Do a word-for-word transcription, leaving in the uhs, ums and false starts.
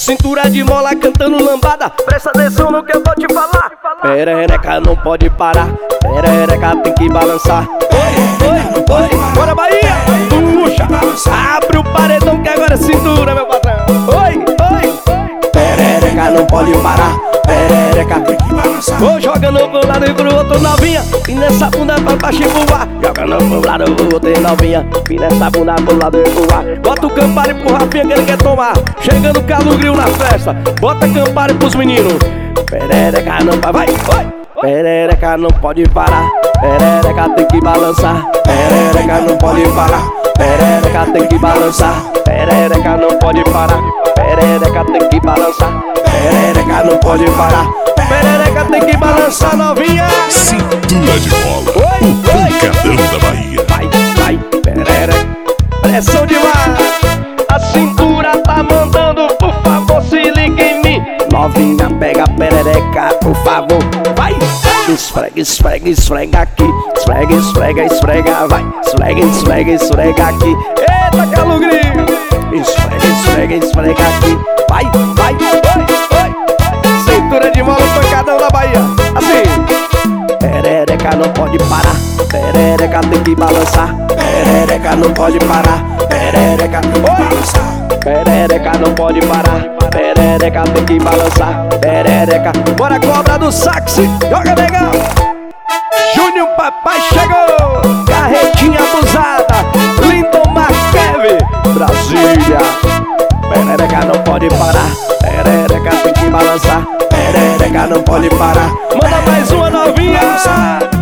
cintura de mola cantando lambada. Presta atenção no que eu vou te falar. Perereca não pode parar, perereca tem que balançar. Oi, oi, oi, bora Bahia! Puxa, abre o paredão que agora é cintura, meu patrão. Oi, oi, perereca não pode parar, perereca tem que balançar. Vou jogando pro lado e pro outro novinha, e nessa bunda pra baixo e voar. Jogando pro lado e pro outro novinha, e nessa bunda pro lado e voar. Bota o Campari pro Rafinha que ele quer tomar. Chegando Calugrio na festa, bota Campari pros meninos. Perereca não vai, vai. Perereca não pode parar, perereca tem que balançar. Perereca não pode parar, perereca tem que balançar. Perereca não pode parar, perereca tem que balançar. Perereca não pode parar, perereca tem que balançar, novinha. Cintura de mola, o pancadão da Bahia. Vai, vai, perereca, pressão demais. A cintura tá mandando, por favor se liga em mim. Novinha, pega a perereca, por favor. Vai, esfrega, esfrega, esfrega aqui. Esfrega, esfrega, esfrega, vai. Esfrega, esfrega, esfrega aqui. Eita, Calugrio. Esfrega, esfrega, esfrega aqui. Vai, vai, vai, vai. Cintura de mola, pancadão da Bahia. Assim. Perereca não pode parar, perereca tem que balançar. Perereca não pode parar, perereca tem que balançar. Perereca não pode parar, perereca tem que balançar. Perereca, bora cobra do sax, joga legal. Júnior Papai chegou, carretinha abusada, Lindomar Kevin, Brasília. Perereca não pode parar, perereca tem que balançar. Perereca não pode parar. Manda mais uma novinha.